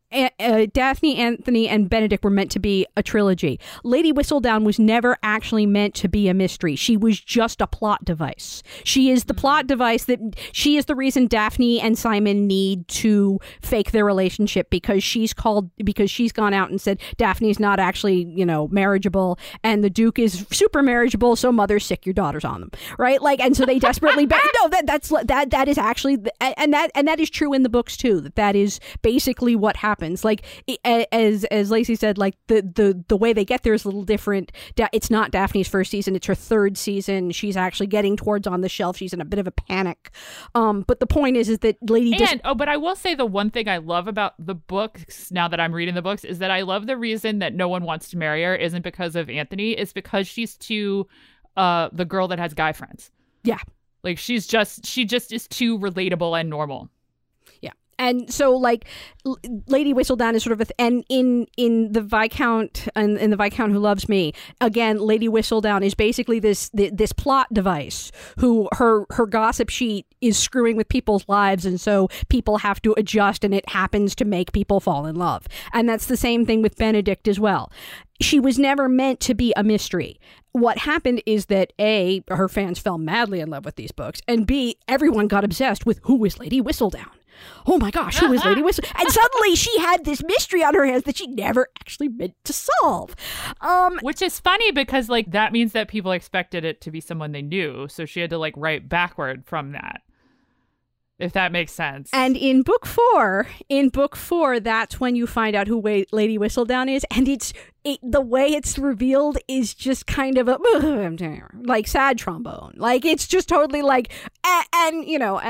Anthony, and Benedict were meant to be a trilogy. Lady Whistledown was never actually meant to be a mystery. She was just a plot device. She is the plot device she is the reason Daphne and Simon need to fake their relationship, because she's gone out and said Daphne's not actually, you know, marriageable, and the Duke is super marriageable, so mother's sick, your daughter's on them, right? Like, and so they desperately that is actually, and that is true in the books too. That is basically what happens. Like, as Lacey said, like, the way they get there is a little different. It's not Daphne's first season, it's her third season. She's actually getting towards on the shelf. She's in a bit of a panic. But the point is that but I will say the one thing I love about the books, now that I'm reading the books, is that I love the reason that no one wants to marry her isn't because of Anthony, it's because she's too the girl that has guy friends. Yeah. Like, she just is too relatable and normal. And so, like, Lady Whistledown is sort of and in the Viscount and in the Viscount Who Loves Me, again, Lady Whistledown is basically this plot device who her gossip sheet is screwing with people's lives, and so people have to adjust, and it happens to make people fall in love. And that's the same thing with Benedict as well. She was never meant to be a mystery. What happened is that A, her fans fell madly in love with these books, and B, everyone got obsessed with who is Lady Whistledown. Oh my gosh, who is Lady Whistle? And suddenly she had this mystery on her hands that she never actually meant to solve. Which is funny because, like, that means that people expected it to be someone they knew. So she had to, like, write backward from that, if that makes sense. And in book four, that's when you find out who Lady Whistledown is. And the way it's revealed is just kind of a like sad trombone. Like it's just totally like and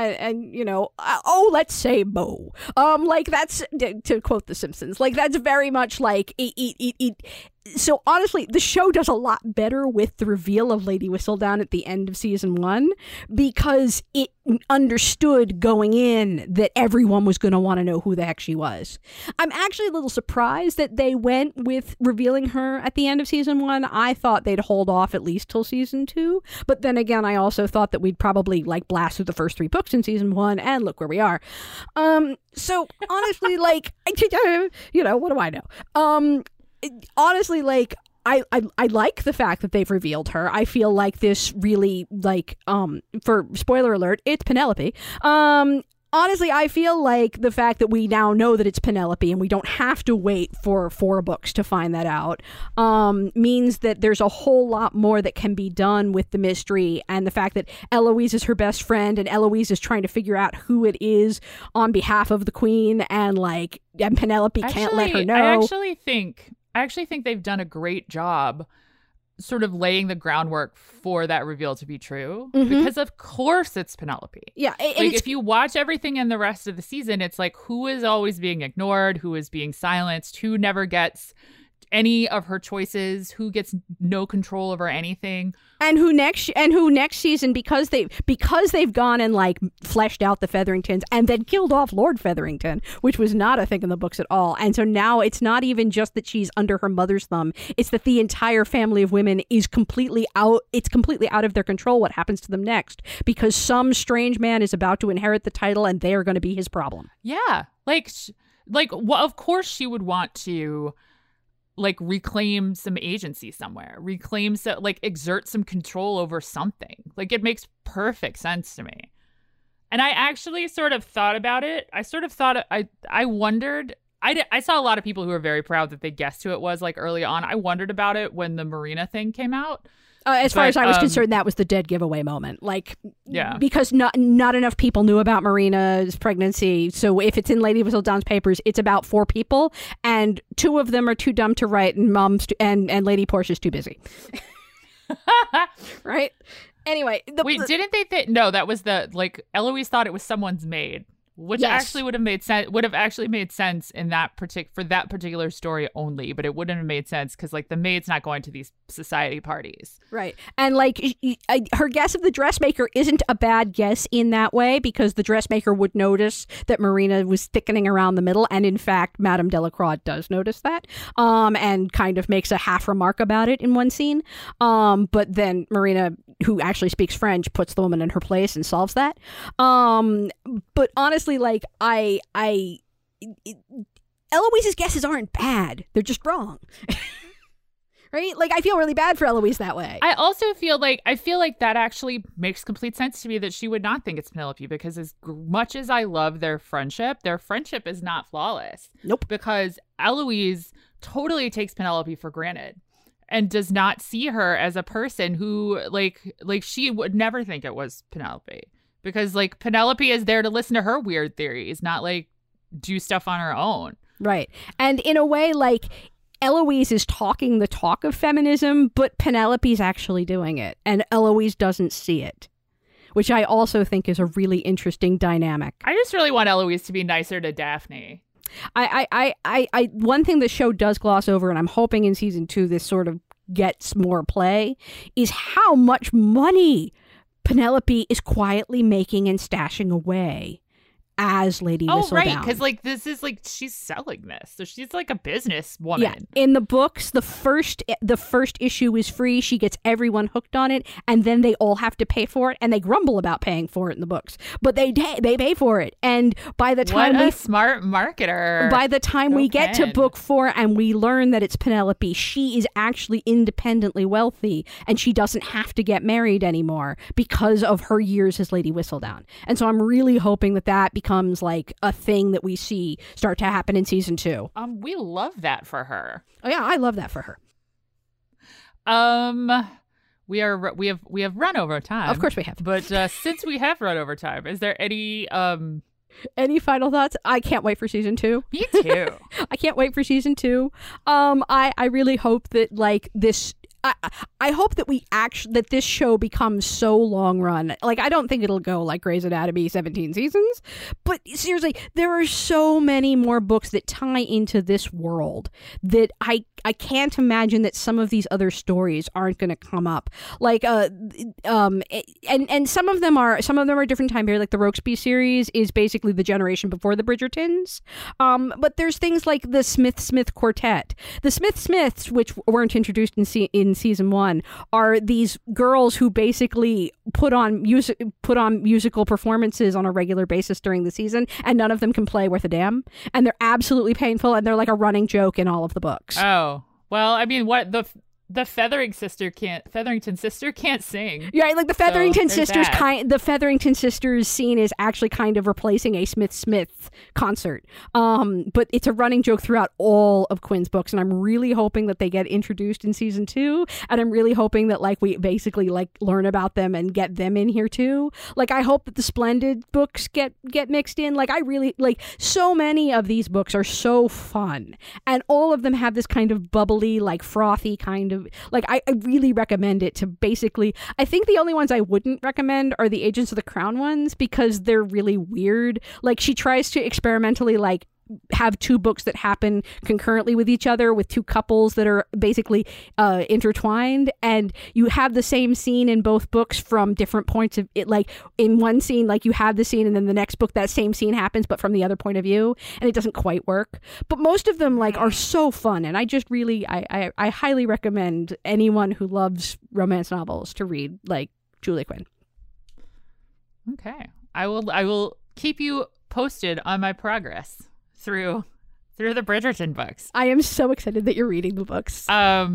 oh, let's say Bo. Like that's to quote The Simpsons. Like that's very much like it. So honestly, the show does a lot better with the reveal of Lady Whistledown at the end of season 1 because it understood going in that everyone was going to want to know who the heck she was. I'm actually a little surprised that they went with revealing her at the end of season 1. I thought they'd hold off at least till season 2. But then again, I also thought that we'd probably like blast through the first 3 books in season 1 and look where we are. So honestly, like, what do I know? Honestly, like I like the fact that they've revealed her. I feel like this really like for spoiler alert, it's Penelope. Honestly, I feel like the fact that we now know that it's Penelope and we don't have to wait for 4 books to find that out means that there's a whole lot more that can be done with the mystery, and the fact that Eloise is her best friend and Eloise is trying to figure out who it is on behalf of the queen, and Penelope can't let her know. I actually think they've done a great job sort of laying the groundwork for that reveal to be true, because of course it's Penelope. Yeah. If you watch everything in the rest of the season, it's like who is always being ignored, who is being silenced, who never gets any of her choices, who gets no control over anything, and who next season, because they've gone and like fleshed out the Featheringtons and then killed off Lord Featherington, which was not a thing in the books at all. And so now it's not even just that she's under her mother's thumb, it's that the entire family of women is completely out of their control what happens to them next, because some strange man is about to inherit the title and they are going to be his problem. Yeah. Well, of course she would want to reclaim some agency somewhere, exert some control over something. Like, it makes perfect sense to me. And I actually sort of thought about it. I wondered, I saw a lot of people who were very proud that they guessed who it was early on. I wondered about it when the Marina thing came out. As far as I was concerned, that was the dead giveaway moment. Yeah. Because not enough people knew about Marina's pregnancy. So if it's in Lady Whistledown's papers, it's about 4 people, and 2 of them are too dumb to write, and and Lady Portia's too busy. Right? Anyway. Wait, didn't they think... No, that was Eloise thought it was someone's maid. Which actually would have actually made sense in for that particular story only, but it wouldn't have made sense because the maid's not going to these society parties, right? And her guess of the dressmaker isn't a bad guess in that way, because the dressmaker would notice that Marina was thickening around the middle, and in fact, Madame Delacroix does notice that, and kind of makes a half remark about it in one scene. But then Marina, who actually speaks French, puts the woman in her place and solves that. But honestly, Eloise's guesses aren't bad. They're just wrong. Right? I feel really bad for Eloise that way. I also feel like that actually makes complete sense to me, that she would not think it's Penelope, because as much as I love their friendship is not flawless. Nope. Because Eloise totally takes Penelope for granted and does not see her as a person who she would never think it was Penelope. Because Penelope is there to listen to her weird theories, not do stuff on her own. Right. And in a way, Eloise is talking the talk of feminism, but Penelope's actually doing it. And Eloise doesn't see it, which I also think is a really interesting dynamic. I just really want Eloise to be nicer to Daphne. One thing the show does gloss over, and I'm hoping in season 2 this sort of gets more play, is how much money Penelope is quietly making and stashing away as Lady Whistledown. Oh, right, because this is she's selling this, so she's a business woman. Yeah, in the books, the first issue is free. She gets everyone hooked on it, and then they all have to pay for it, and they grumble about paying for it in the books, but they pay for it. And by the time what a smart marketer! By the time we get to book 4 and we learn that it's Penelope, she is actually independently wealthy, and she doesn't have to get married anymore because of her years as Lady Whistledown. And so I'm really hoping that becomes a thing that we see start to happen in season 2. We love that for her. Oh yeah, I love that for her. We have run over time. Of course we have. But since we have run over time, is there any Any final thoughts? I can't wait for season 2. Me too. I can't wait for season 2. I really hope that like this. I hope that that this show becomes so long run. Like, I don't think it'll go like Grey's Anatomy 17 seasons, but seriously, there are so many more books that tie into this world that I can't imagine that some of these other stories aren't going to come up. Like, and some of them are different time period. Like the Rokesby series is basically the generation before the Bridgertons. But there's things like the Smith Quartet, the Smiths, which weren't introduced in season 1, are these girls who basically put on musical performances on a regular basis during the season, and none of them can play worth a damn, and they're absolutely painful, and they're like a running joke in all of the books. Oh, well, I mean, what the Featherington sister can't sing. Yeah, like the Featherington sisters the Featherington sisters scene is actually kind of replacing a Smith concert. But it's a running joke throughout all of Quinn's books, and I'm really hoping that they get introduced in season 2, and I'm really hoping that like we basically like learn about them and get them in here too. Like, I hope that the Splendid books get mixed in. Like, I really like, so many of these books are so fun, and all of them have this kind of bubbly, like frothy kind of, like, I really recommend it to basically, I think the only ones I wouldn't recommend are the Agents of the Crown ones, because they're really weird. Like, she tries to experimentally like have 2 books that happen concurrently with each other with 2 couples that are basically intertwined, and you have the same scene in both books from different points of it. Like, in one scene, like, you have the scene, and then the next book that same scene happens but from the other point of view, and it doesn't quite work. But most of them like are so fun, and I just really I highly recommend anyone who loves romance novels to read like Julia Quinn. Okay, I will keep you posted on my progress through the Bridgerton books. I am so excited that you're reading the books.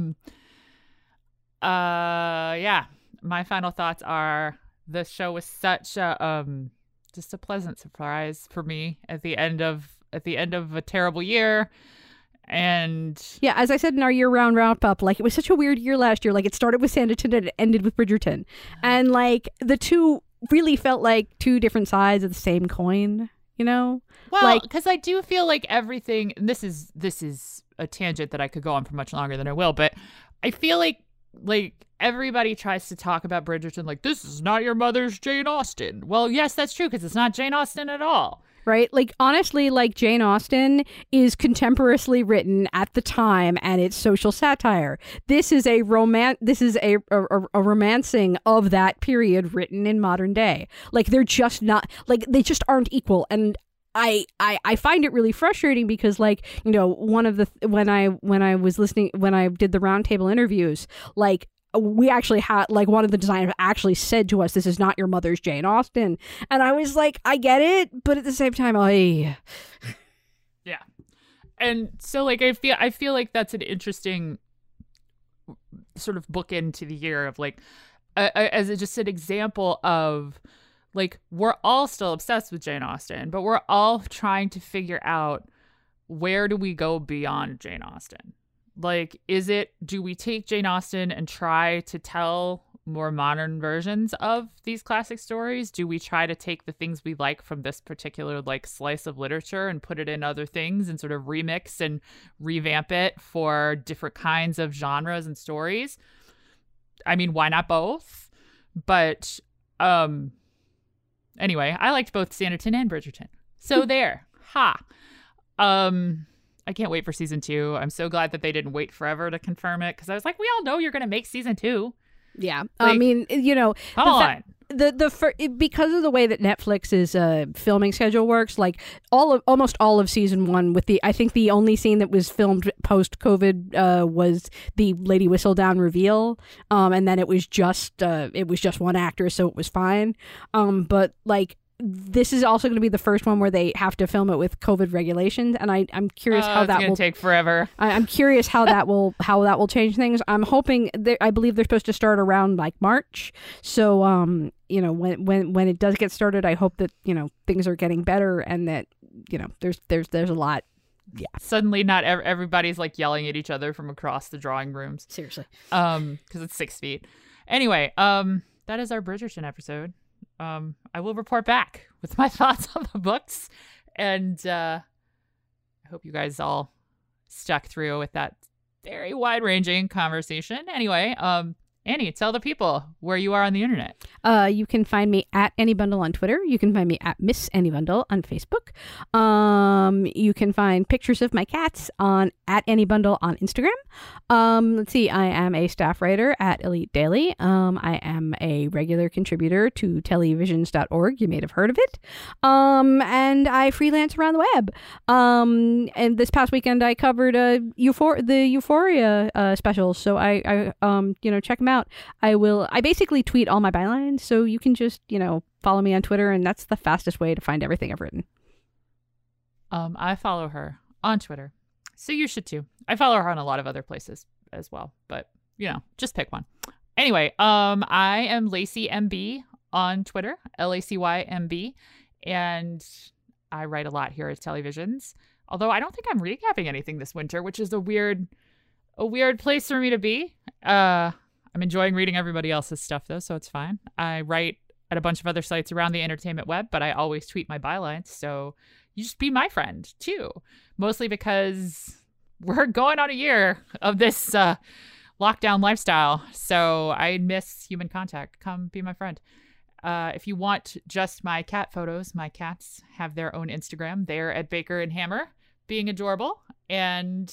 Yeah. My final thoughts are, the show was such a just a pleasant surprise for me at the end of a terrible year. And yeah, as I said in our year-round wrap-up, like, it was such a weird year last year. Like, it started with Sanditon and it ended with Bridgerton, and like the two really felt like 2 different sides of the same coin. You know, well, like, because I do feel like everything, and this is a tangent that I could go on for much longer than I will, but I feel like everybody tries to talk about Bridgerton like, this is not your mother's Jane Austen. Well, yes, that's true, because it's not Jane Austen at all. Right? Like, honestly, like, Jane Austen is contemporaneously written at the time, and it's social satire. This is a romancing of that period written in modern day. Like, they're just not, like, they just aren't equal. And I find it really frustrating because, like, you know, one of the when I was listening, when I did the roundtable interviews, like, we actually had, like, one of the designers actually said to us, this is not your mother's Jane Austen. And I was like, I get it, but at the same time, yeah. And so, like, I feel like that's an interesting sort of bookend to the year of, like, as just an example of, like, we're all still obsessed with Jane Austen, but we're all trying to figure out, where do we go beyond Jane Austen? Like, do we take Jane Austen and try to tell more modern versions of these classic stories? Do we try to take the things we like from this particular, like, slice of literature and put it in other things and sort of remix and revamp it for different kinds of genres and stories? I mean, why not both? But anyway, I liked both Sanditon and Bridgerton. So there. Ha. I can't wait for season 2. I'm so glad that they didn't wait forever to confirm it, because I was like, we all know you're going to make season 2. Yeah. Like, I mean, you know, come on. Because of the way that Netflix's filming schedule works, like, almost all of season 1, with I think the only scene that was filmed post COVID was the Lady Whistledown reveal, and then it was just one actor, so it was fine. But, like, this is also going to be the first one where they have to film it with COVID regulations, and I'm curious how that will take forever. I'm curious how that will change things. I'm hoping I believe they're supposed to start around like March. So you know, when it does get started, I hope that, you know, things are getting better, and that, you know, there's a lot. Yeah. Suddenly, not everybody's like yelling at each other from across the drawing rooms. Seriously. Because it's 6 feet. Anyway, that is our Bridgerton episode. I will report back with my thoughts on the books. And I hope you guys all stuck through with that very wide-ranging conversation. Anyway, Annie, tell the people where you are on the internet. You can find me at Annie Bundle on Twitter. You can find me at Miss Annie Bundle on Facebook. You can find pictures of my cats at Annie Bundle on Instagram. Let's see, I am a staff writer at Elite Daily. I am a regular contributor to televisions.org. You may have heard of it. And I freelance around the web. And this past weekend I covered the Euphoria specials. So I check them out. I basically tweet all my bylines, so you can just, follow me on Twitter, and that's the fastest way to find everything I've written. I follow her on Twitter, so you should too. I follow her on a lot of other places as well, but, just pick one. Anyway, I am Lacey MB on Twitter, LACYMB, and I write a lot here at Televisions, although I don't think I'm recapping anything this winter, which is a weird place for me to be. I'm enjoying reading everybody else's stuff, though, so it's fine. I write at a bunch of other sites around the entertainment web, but I always tweet my bylines, so you just be my friend, too. Mostly because we're going on a year of this lockdown lifestyle, so I miss human contact. Come be my friend. If you want just my cat photos, my cats have their own Instagram. They're at Baker and Hammer, being adorable, and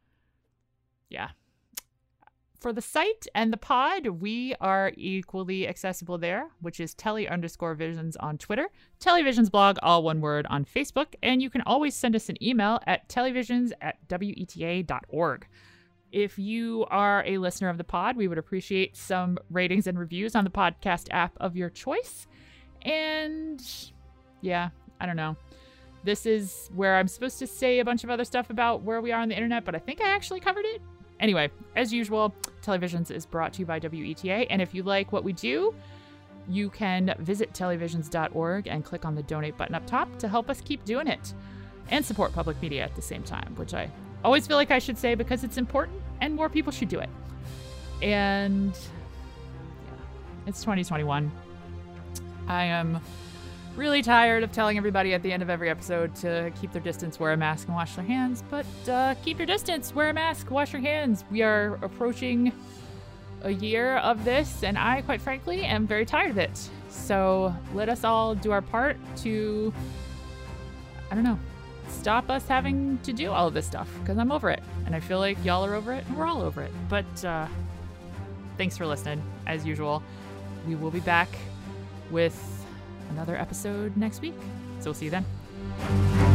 yeah. For the site and the pod, we are equally accessible there, which is tele_visions on Twitter, Televisions blog, all one word, on Facebook, and you can always send us an email at televisions@weta.org. If you are a listener of the pod, we would appreciate some ratings and reviews on the podcast app of your choice. And yeah, I don't know. This is where I'm supposed to say a bunch of other stuff about where we are on the internet, but I think I actually covered it. Anyway, as usual, Televisions is brought to you by WETA, and if you like what we do, you can visit televisions.org and click on the donate button up top to help us keep doing it and support public media at the same time, which I always feel like I should say because it's important and more people should do it. And yeah, it's 2021. I am really tired of telling everybody at the end of every episode to keep their distance, wear a mask, and wash their hands. But keep your distance, wear a mask, wash your hands. We are approaching a year of this, and I, quite frankly, am very tired of it. So let us all do our part to, stop us having to do all of this stuff, because I'm over it. And I feel like y'all are over it, and we're all over it. But thanks for listening, as usual. We will be back with another episode next week. So we'll see you then.